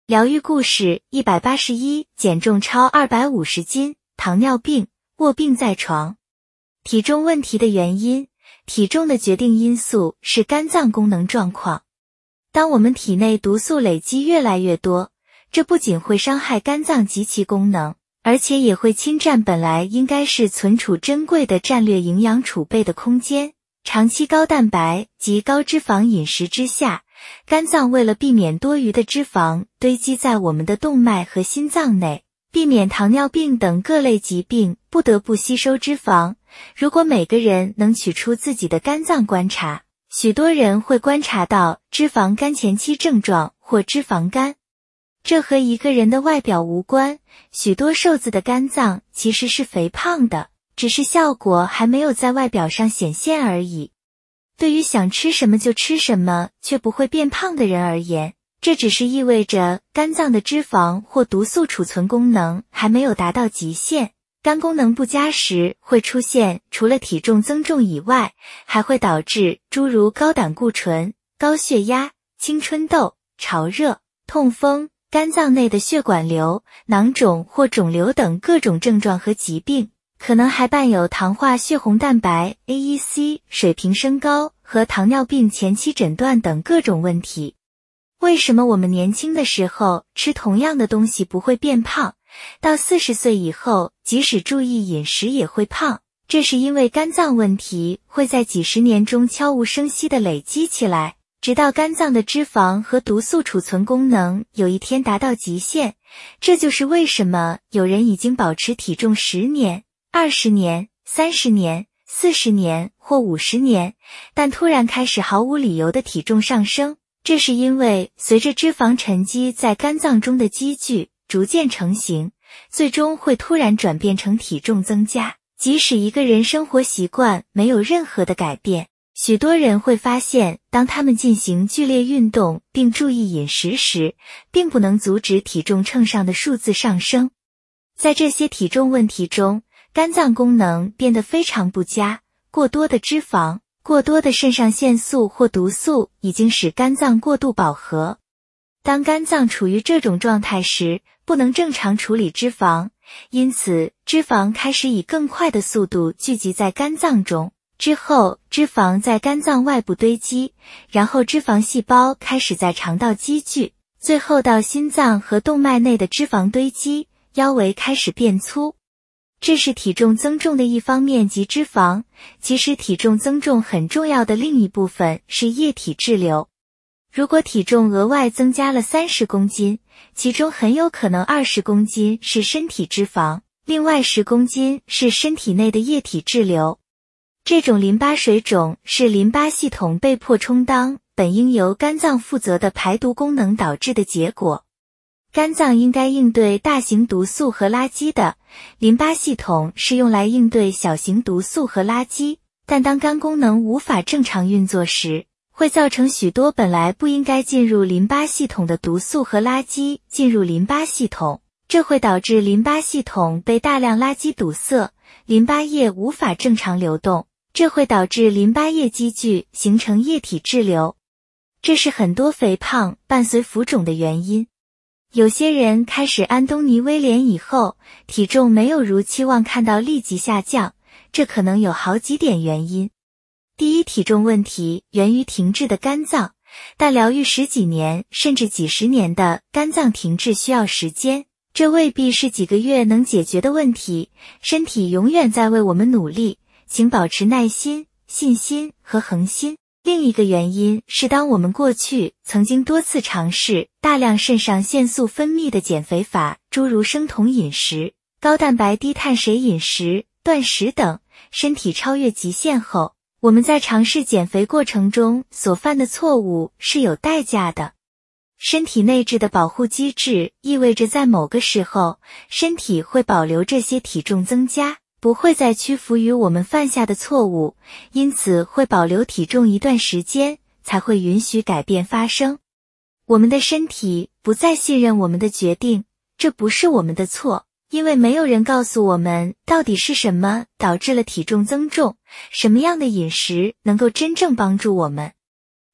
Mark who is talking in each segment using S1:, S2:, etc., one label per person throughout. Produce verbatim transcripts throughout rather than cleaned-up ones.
S1: 疗愈故事一百八十一，减重超二百五十斤，糖尿病，卧病在床。体重问题的原因，体重的决定因素是肝脏功能状况。当我们体内毒素累积越来越多，这不仅会伤害肝脏及其功能，而且也会侵占本来应该是存储珍贵的战略营养储备的空间。长期高蛋白及高脂肪饮食之下，肝脏为了避免多余的脂肪堆积在我们的动脉和心脏内，避免糖尿病等各类疾病，不得不吸收脂肪。如果每个人能取出自己的肝脏观察，许多人会观察到脂肪肝前期症状或脂肪肝。这和一个人的外表无关，许多瘦子的肝脏其实是肥胖的，只是效果还没有在外表上显现而已。对于想吃什么就吃什么却不会变胖的人而言，这只是意味着肝脏的脂肪或毒素储存功能还没有达到极限。肝功能不佳时会出现除了体重增重以外，还会导致诸如高胆固醇、高血压、青春痘、潮热、痛风、肝脏内的血管瘤、囊肿或肿瘤等各种症状和疾病，可能还伴有糖化血红蛋白 A E C 水平升高和糖尿病前期诊断等各种问题。为什么我们年轻的时候吃同样的东西不会变胖，到四十岁以后即使注意饮食也会胖？这是因为肝脏问题会在几十年中悄无声息地累积起来，直到肝脏的脂肪和毒素储存功能有一天达到极限。这就是为什么有人已经保持体重十年、二十年、三十年、四十年或五十年，但突然开始毫无理由的体重上升。这是因为随着脂肪沉积在肝脏中的积聚逐渐成型，最终会突然转变成体重增加。即使一个人生活习惯没有任何的改变，许多人会发现，当他们进行剧烈运动并注意饮食时，并不能阻止体重秤上的数字上升。在这些体重问题中，肝脏功能变得非常不佳，过多的脂肪、过多的肾上腺素或毒素已经使肝脏过度饱和。当肝脏处于这种状态时，不能正常处理脂肪，因此脂肪开始以更快的速度聚集在肝脏中。之后，脂肪在肝脏外部堆积，然后脂肪细胞开始在肠道积聚，最后到心脏和动脉内的脂肪堆积，腰围开始变粗。这是体重增重的一方面及脂肪，其实体重增重很重要的另一部分是液体滞留。如果体重额外增加了三十公斤，其中很有可能二十公斤是身体脂肪，另外十公斤是身体内的液体滞留。这种淋巴水肿是淋巴系统被迫充当本应由肝脏负责的排毒功能导致的结果。肝脏应该应对大型毒素和垃圾的，淋巴系统是用来应对小型毒素和垃圾，但当肝功能无法正常运作时，会造成许多本来不应该进入淋巴系统的毒素和垃圾进入淋巴系统，这会导致淋巴系统被大量垃圾堵塞，淋巴液无法正常流动，这会导致淋巴液积聚形成液体滞留。这是很多肥胖伴随浮肿的原因。有些人开始安东尼威廉以后，体重没有如期望看到立即下降，这可能有好几点原因。第一，体重问题源于停滞的肝脏，但疗愈十几年甚至几十年的肝脏停滞需要时间，这未必是几个月能解决的问题。身体永远在为我们努力，请保持耐心、信心和恒心。另一个原因是，当我们过去曾经多次尝试大量肾上腺素分泌的减肥法，诸如生酮饮食、高蛋白低碳水饮食、断食等，身体超越极限后，我们在尝试减肥过程中所犯的错误是有代价的。身体内置的保护机制意味着在某个时候，身体会保留这些体重增加，不会再屈服于我们犯下的错误，因此会保留体重一段时间，才会允许改变发生。我们的身体不再信任我们的决定，这不是我们的错，因为没有人告诉我们到底是什么导致了体重增重，什么样的饮食能够真正帮助我们。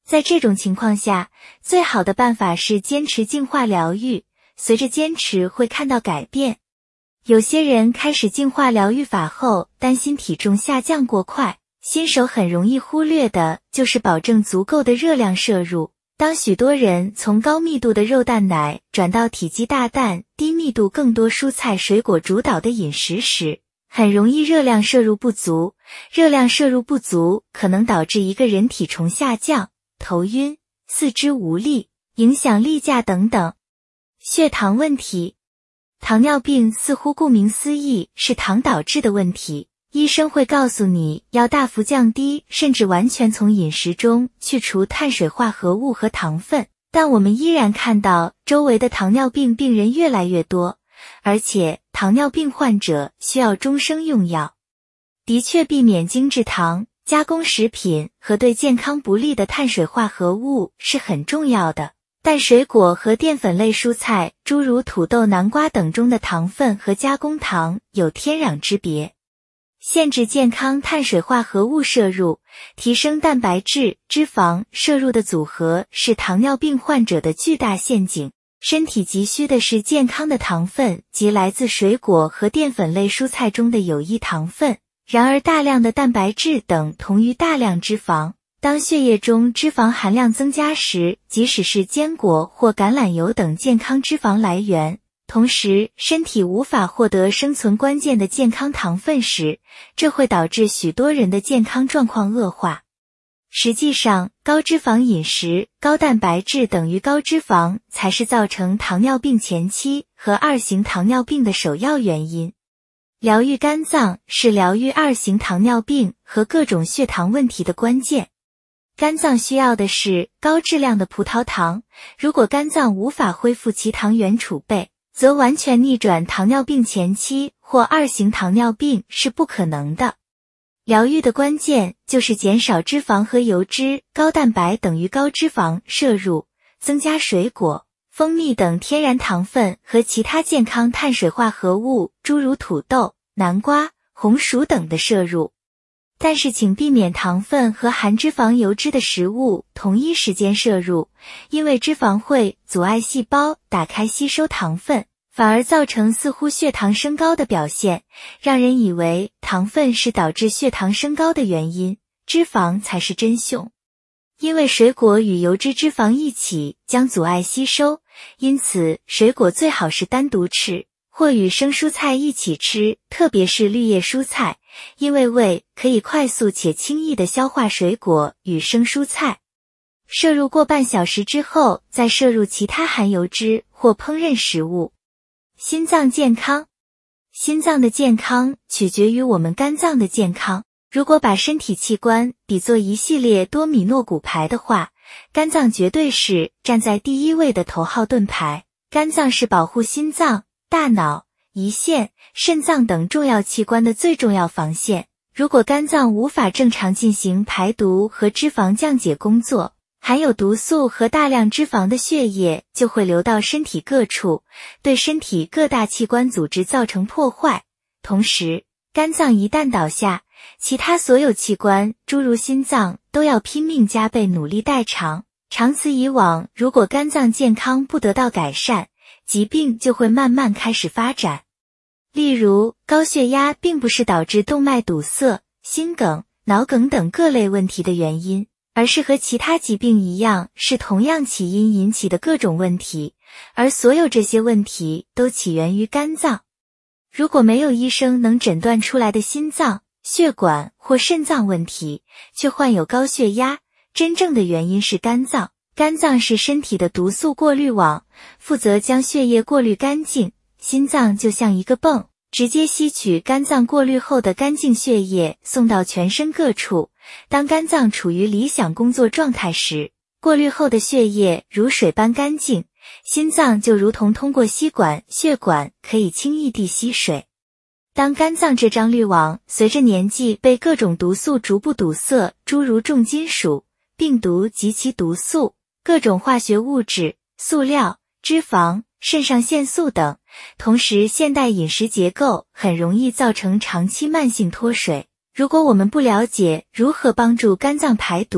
S1: 在这种情况下，最好的办法是坚持净化疗愈，随着坚持会看到改变。有些人开始净化疗愈法后，担心体重下降过快，新手很容易忽略的就是保证足够的热量摄入。当许多人从高密度的肉蛋奶转到体积大蛋、低密度更多蔬菜水果主导的饮食时，很容易热量摄入不足。热量摄入不足可能导致一个人体重下降、头晕、四肢无力，影响例假等等。血糖问题。糖尿病似乎顾名思义是糖导致的问题，医生会告诉你要大幅降低甚至完全从饮食中去除碳水化合物和糖分，但我们依然看到周围的糖尿病病人越来越多，而且糖尿病患者需要终生用药。的确，避免精制糖、加工食品和对健康不利的碳水化合物是很重要的。但水果和淀粉类蔬菜，诸如土豆、南瓜等中的糖分和加工糖有天壤之别。限制健康碳水化合物摄入，提升蛋白质、脂肪摄入的组合是糖尿病患者的巨大陷阱。身体急需的是健康的糖分及来自水果和淀粉类蔬菜中的有益糖分，然而大量的蛋白质等同于大量脂肪。当血液中脂肪含量增加时，即使是坚果或橄榄油等健康脂肪来源，同时身体无法获得生存关键的健康糖分时，这会导致许多人的健康状况恶化。实际上，高脂肪饮食、高蛋白质等于高脂肪才是造成糖尿病前期和二型糖尿病的首要原因。疗愈肝脏是疗愈二型糖尿病和各种血糖问题的关键。肝脏需要的是高质量的葡萄糖，如果肝脏无法恢复其糖原储备，则完全逆转糖尿病前期或二型糖尿病是不可能的。疗愈的关键就是减少脂肪和油脂、高蛋白等于高脂肪摄入，增加水果、蜂蜜等天然糖分和其他健康碳水化合物，诸如土豆、南瓜、红薯等的摄入。但是请避免糖分和含脂肪油脂的食物同一时间摄入，因为脂肪会阻碍细胞打开吸收糖分，反而造成似乎血糖升高的表现，让人以为糖分是导致血糖升高的原因，脂肪才是真凶。因为水果与油脂脂肪一起将阻碍吸收，因此水果最好是单独吃，或与生蔬菜一起吃，特别是绿叶蔬菜，因为胃可以快速且轻易地消化水果与生蔬菜。摄入过半小时之后，再摄入其他含油脂或烹饪食物。心脏健康。心脏的健康取决于我们肝脏的健康。如果把身体器官比作一系列多米诺骨牌的话，肝脏绝对是站在第一位的头号盾牌。肝脏是保护心脏、大脑、胰腺、肾脏等重要器官的最重要防线。如果肝脏无法正常进行排毒和脂肪降解工作，含有毒素和大量脂肪的血液就会流到身体各处，对身体各大器官组织造成破坏。同时，肝脏一旦倒下，其他所有器官，诸如心脏，都要拼命加倍努力代偿。长此以往，如果肝脏健康不得到改善，疾病就会慢慢开始发展。例如，高血压并不是导致动脉堵塞、心梗、脑梗等各类问题的原因，而是和其他疾病一样，是同样起因引起的各种问题，而所有这些问题都起源于肝脏。如果没有医生能诊断出来的心脏、血管或肾脏问题，却患有高血压，真正的原因是肝脏。肝脏是身体的毒素过滤网，负责将血液过滤干净。心脏就像一个泵，直接吸取肝脏过滤后的干净血液，送到全身各处。当肝脏处于理想工作状态时，过滤后的血液如水般干净，心脏就如同通过吸管、血管可以轻易地吸水。当肝脏这张滤网随着年纪被各种毒素逐步堵塞，诸如重金属、病毒及其毒素、各种化学物质、塑料、脂肪、肾上腺素等，同时现代饮食结构很容易造成长期慢性脱水。如果我们不了解如何帮助肝脏排毒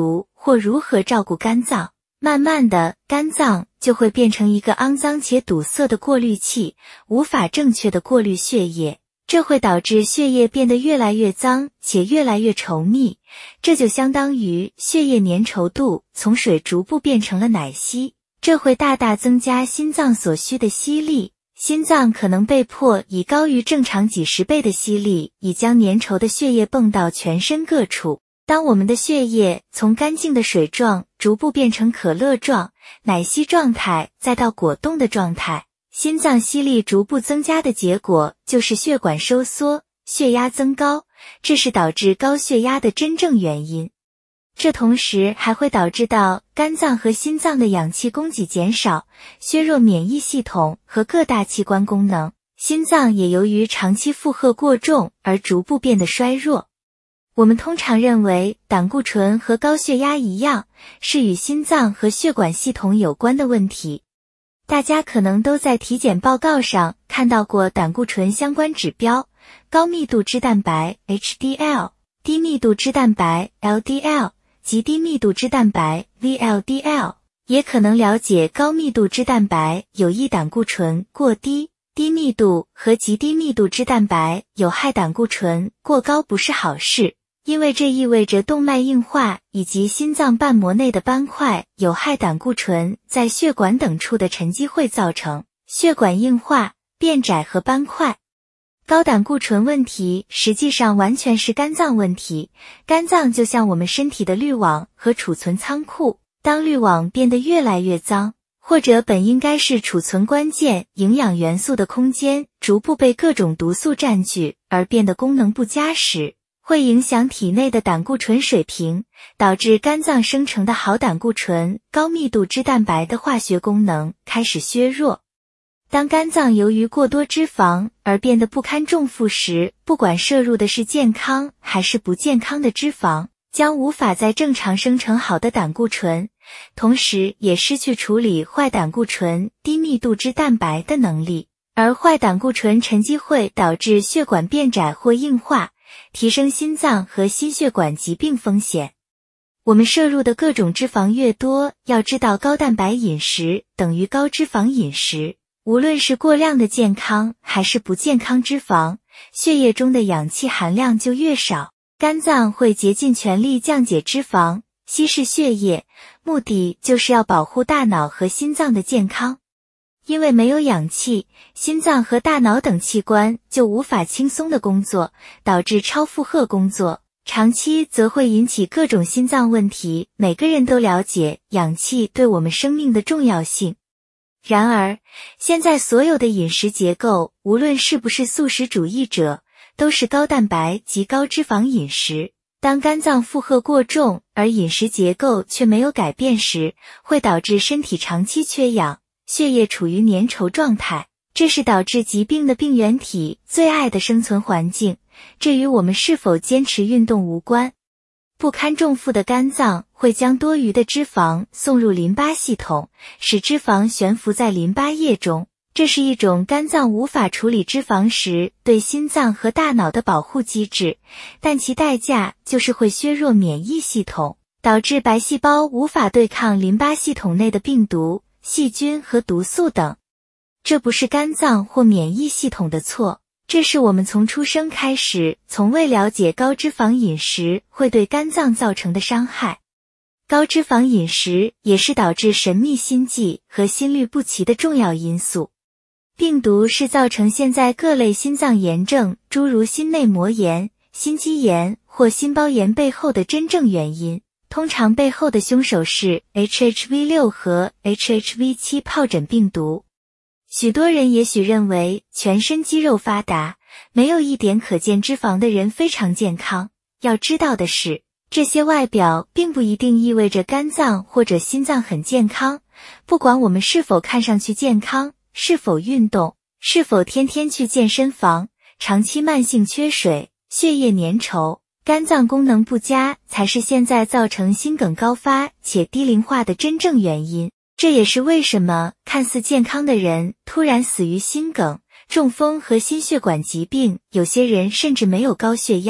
S1: 或如何照顾肝脏，慢慢的，肝脏就会变成一个肮脏且堵塞的过滤器，无法正确的过滤血液，这会导致血液变得越来越脏且越来越稠密，这就相当于血液粘稠度从水逐步变成了奶昔，这会大大增加心脏所需的吸力，心脏可能被迫以高于正常几十倍的吸力，以将粘稠的血液泵到全身各处。当我们的血液从干净的水状逐步变成可乐状、奶昔状态，再到果冻的状态，心脏吸力逐步增加的结果就是血管收缩，血压增高，这是导致高血压的真正原因。这同时还会导致到肝脏和心脏的氧气供给减少，削弱免疫系统和各大器官功能，心脏也由于长期负荷过重而逐步变得衰弱。我们通常认为胆固醇和高血压一样，是与心脏和血管系统有关的问题。大家可能都在体检报告上看到过胆固醇相关指标，高密度脂蛋白 H D L、低密度脂蛋白 L D L 及低密度脂蛋白 V L D L， 也可能了解高密度脂蛋白有益胆固醇过低，低密度和极低密度脂蛋白有害胆固醇过高不是好事。因为这意味着动脉硬化以及心脏瓣膜内的斑块有害胆固醇在血管等处的沉积会造成血管硬化、变窄和斑块。高胆固醇问题实际上完全是肝脏问题，肝脏就像我们身体的滤网和储存仓库，当滤网变得越来越脏，或者本应该是储存关键营养元素的空间逐步被各种毒素占据而变得功能不佳时，会影响体内的胆固醇水平，导致肝脏生成的好胆固醇、高密度脂蛋白的化学功能开始削弱。当肝脏由于过多脂肪而变得不堪重负时，不管摄入的是健康还是不健康的脂肪，将无法再正常生成好的胆固醇，同时也失去处理坏胆固醇、低密度脂蛋白的能力，而坏胆固醇沉积会导致血管变窄或硬化，提升心脏和心血管疾病风险。我们摄入的各种脂肪越多，要知道高蛋白饮食等于高脂肪饮食，无论是过量的健康还是不健康脂肪，血液中的氧气含量就越少。肝脏会竭尽全力降解脂肪，稀释血液，目的就是要保护大脑和心脏的健康。因为没有氧气，心脏和大脑等器官就无法轻松的工作，导致超负荷工作，长期则会引起各种心脏问题。每个人都了解氧气对我们生命的重要性。然而，现在所有的饮食结构，无论是不是素食主义者，都是高蛋白及高脂肪饮食。当肝脏负荷过重，而饮食结构却没有改变时，会导致身体长期缺氧，血液处于粘稠状态，这是导致疾病的病原体最爱的生存环境，这与我们是否坚持运动无关。不堪重负的肝脏会将多余的脂肪送入淋巴系统，使脂肪悬浮在淋巴液中，这是一种肝脏无法处理脂肪时对心脏和大脑的保护机制，但其代价就是会削弱免疫系统，导致白细胞无法对抗淋巴系统内的病毒、细菌和毒素等。这不是肝脏或免疫系统的错，这是我们从出生开始从未了解高脂肪饮食会对肝脏造成的伤害。高脂肪饮食也是导致神秘心悸和心律不齐的重要因素。病毒是造成现在各类心脏炎症，诸如心内膜炎、心肌炎或心包炎背后的真正原因。通常背后的凶手是 H H V 六 和 H H V 七 疱疹病毒。许多人也许认为全身肌肉发达，没有一点可见脂肪的人非常健康。要知道的是，这些外表并不一定意味着肝脏或者心脏很健康。不管我们是否看上去健康，是否运动，是否天天去健身房，长期慢性缺水、血液粘稠、肝脏功能不佳才是现在造成心梗高发且低龄化的真正原因。这也是为什么看似健康的人突然死于心梗、中风和心血管疾病，有些人甚至没有高血压，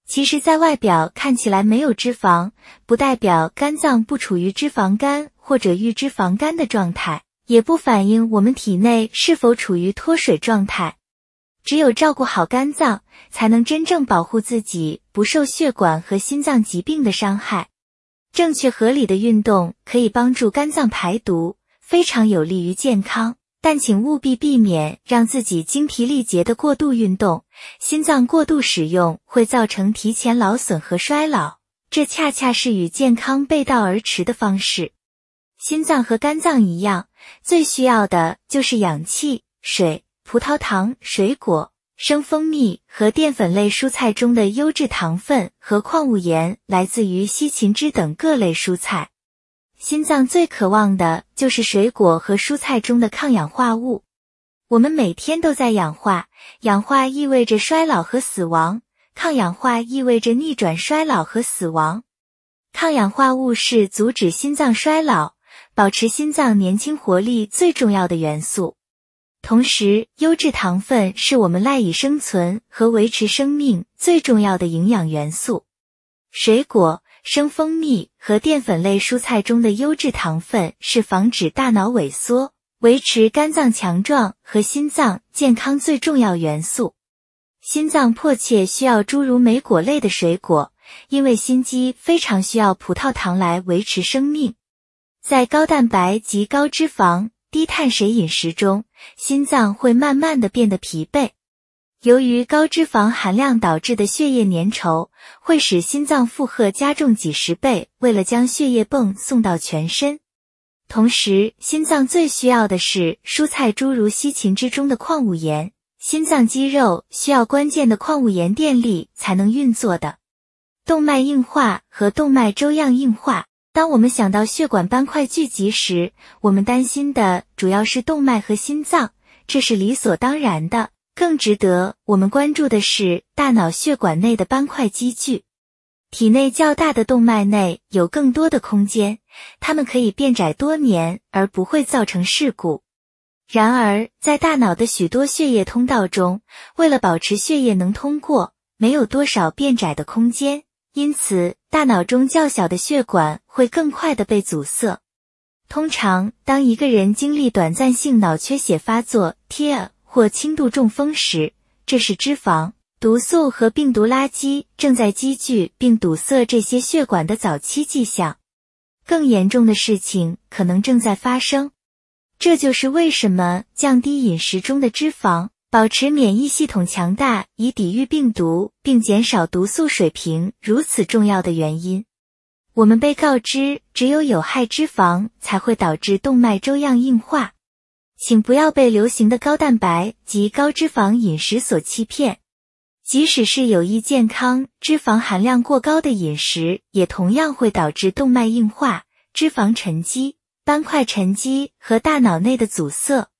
S1: 其实在外表看起来没有脂肪，不代表肝脏不处于脂肪肝或者遇脂肪肝的状态，也不反映我们体内是否处于脱水状态。只有照顾好肝脏，才能真正保护自己不受血管和心脏疾病的伤害。正确合理的运动可以帮助肝脏排毒，非常有利于健康，但请务必避免让自己精疲力竭的过度运动，心脏过度使用会造成提前劳损和衰老，这恰恰是与健康背道而驰的方式。心脏和肝脏一样，最需要的就是氧气、水、葡萄糖、水果、生蜂蜜和淀粉类蔬菜中的优质糖分和矿物盐来自于西芹汁等各类蔬菜。心脏最渴望的就是水果和蔬菜中的抗氧化物。我们每天都在氧化，氧化意味着衰老和死亡，抗氧化意味着逆转衰老和死亡。抗氧化物是阻止心脏衰老，保持心脏年轻活力最重要的元素。同时，优质糖分是我们赖以生存和维持生命最重要的营养元素。水果、生蜂蜜和淀粉类蔬菜中的优质糖分是防止大脑萎缩、维持肝脏强壮和心脏健康最重要元素。心脏迫切需要诸如莓果类的水果，因为心肌非常需要葡萄糖来维持生命。在高蛋白及高脂肪、低碳水饮食中，心脏会慢慢地变得疲惫。由于高脂肪含量导致的血液粘稠，会使心脏负荷加重几十倍，为了将血液泵送到全身。同时，心脏最需要的是蔬菜诸如西芹汁中的矿物盐，心脏肌肉需要关键的矿物盐电力才能运作的。动脉硬化和动脉粥样硬化。当我们想到血管斑块聚集时，我们担心的主要是动脉和心脏，这是理所当然的。更值得我们关注的是大脑血管内的斑块积聚。体内较大的动脉内有更多的空间，它们可以变窄多年而不会造成事故。然而，在大脑的许多血液通道中，为了保持血液能通过，没有多少变窄的空间，因此大脑中较小的血管会更快地被阻塞。通常，当一个人经历短暂性脑缺血发作 T I A 或轻度中风时，这是脂肪、毒素和病毒垃圾正在积聚并堵塞这些血管的早期迹象。更严重的事情可能正在发生。这就是为什么降低饮食中的脂肪，保持免疫系统强大以抵御病毒并减少毒素水平如此重要的原因。我们被告知只有有害脂肪才会导致动脉粥样硬化。请不要被流行的高蛋白及高脂肪饮食所欺骗。即使是有益健康、脂肪含量过高的饮食，也同样会导致动脉硬化、脂肪沉积、斑块沉积和大脑内的阻塞。